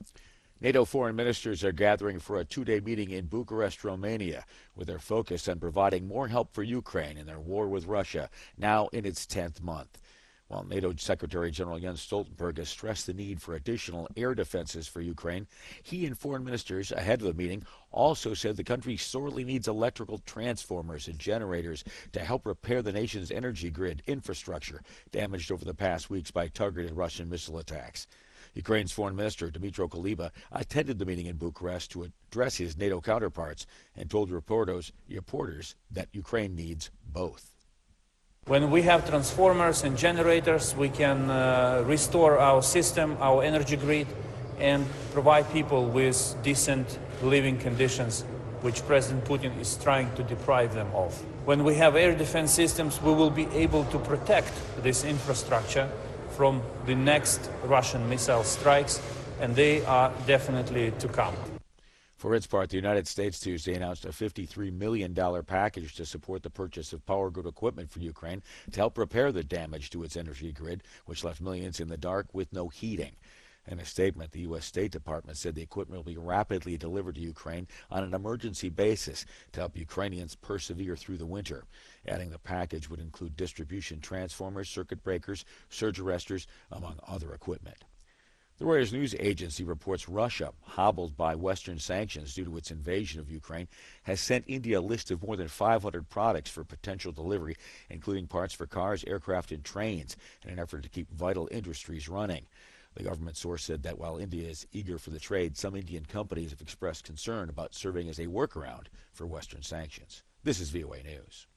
NATO foreign ministers are gathering for a two-day meeting in Bucharest, Romania, with their focus on providing more help for Ukraine in their war with Russia, now in its 10th month. While NATO Secretary General Jens Stoltenberg has stressed the need for additional air defenses for Ukraine, he and foreign ministers ahead of the meeting also said the country sorely needs electrical transformers and generators to help repair the nation's energy grid infrastructure damaged over the past weeks by targeted Russian missile attacks. Ukraine's Foreign Minister Dmytro Kuleba attended the meeting in Bucharest to address his NATO counterparts and told reporters that Ukraine needs both. When we have transformers and generators, we can restore our system, our energy grid, and provide people with decent living conditions, which President Putin is trying to deprive them of. When we have air defense systems, we will be able to protect this infrastructure from the next Russian missile strikes, and they are definitely to come. For its part, the United States Tuesday announced a $53 million package to support the purchase of power grid equipment for Ukraine to help repair the damage to its energy grid, which left millions in the dark with no heating. In a statement, the U.S. State Department said the equipment will be rapidly delivered to Ukraine on an emergency basis to help Ukrainians persevere through the winter. Adding the package would include distribution transformers, circuit breakers, surge arresters, among other equipment. The Reuters news agency reports Russia, hobbled by Western sanctions due to its invasion of Ukraine, has sent India a list of more than 500 products for potential delivery, including parts for cars, aircraft, and trains, in an effort to keep vital industries running. The government source said that while India is eager for the trade, some Indian companies have expressed concern about serving as a workaround for Western sanctions. This is VOA News.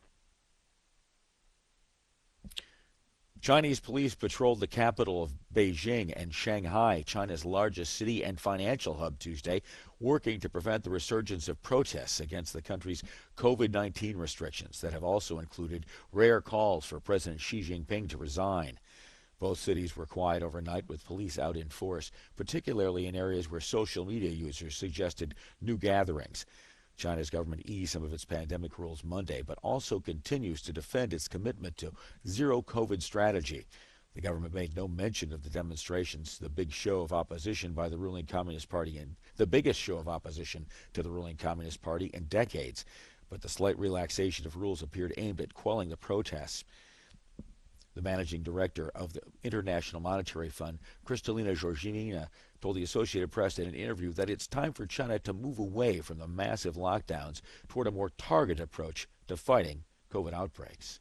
Chinese police patrolled the capital of Beijing and Shanghai, China's largest city and financial hub, Tuesday, working to prevent the resurgence of protests against the country's COVID-19 restrictions that have also included rare calls for President Xi Jinping to resign. Both cities were quiet overnight with police out in force, particularly in areas where social media users suggested new gatherings. China's government eased some of its pandemic rules Monday, but also continues to defend its commitment to zero COVID strategy. The government made no mention of the demonstrations, the big show of opposition by the ruling Communist Party, and the biggest show of opposition to the ruling Communist Party in decades. But the slight relaxation of rules appeared aimed at quelling the protests. The managing director of the International Monetary Fund, Kristalina Georgina, told the Associated Press in an interview that it's time for China to move away from the massive lockdowns toward a more targeted approach to fighting COVID outbreaks.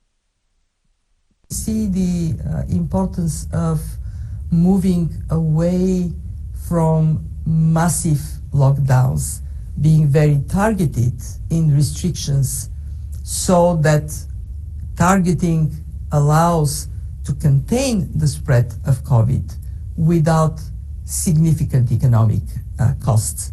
See the importance of moving away from massive lockdowns, being very targeted in restrictions, so that targeting allows to contain the spread of COVID without significant economic costs.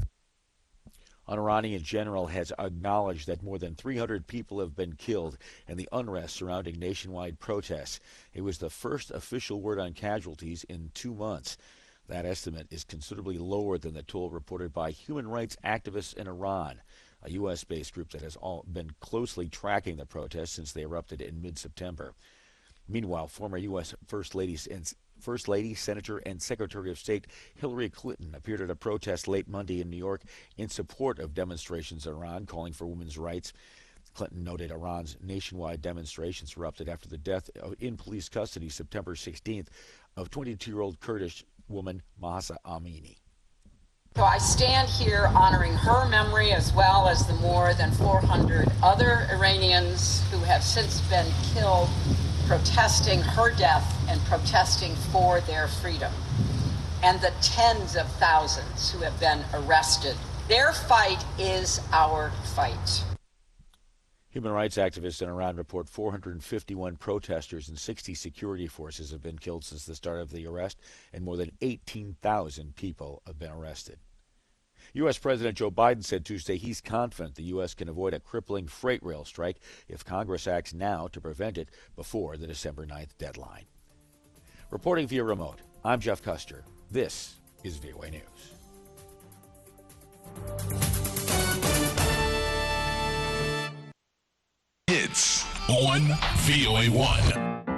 An Iranian general has acknowledged that more than 300 people have been killed in the unrest surrounding nationwide protests. It was the first official word on casualties in 2 months. That estimate is considerably lower than the toll reported by human rights activists in Iran, a U.S.-based group that has been closely tracking the protests since they erupted in mid-September. Meanwhile, former U.S. First Lady, Senator, and Secretary of State Hillary Clinton appeared at a protest late Monday in New York in support of demonstrations in Iran calling for women's rights. Clinton noted Iran's nationwide demonstrations erupted after the death in police custody September 16th of 22-year-old Kurdish woman Mahsa Amini. So I stand here honoring her memory as well as the more than 400 other Iranians who have since been killed protesting her death and protesting for their freedom, and the tens of thousands who have been arrested. Their fight is our fight. Human rights activists in Iran report 451 protesters and 60 security forces have been killed since the start of the arrest, and more than 18,000 people have been arrested. U.S. President Joe Biden said Tuesday he's confident the U.S. can avoid a crippling freight rail strike if Congress acts now to prevent it before the December 9th deadline. Reporting via remote, I'm Jeff Custer. This is VOA News. Hits on VOA1.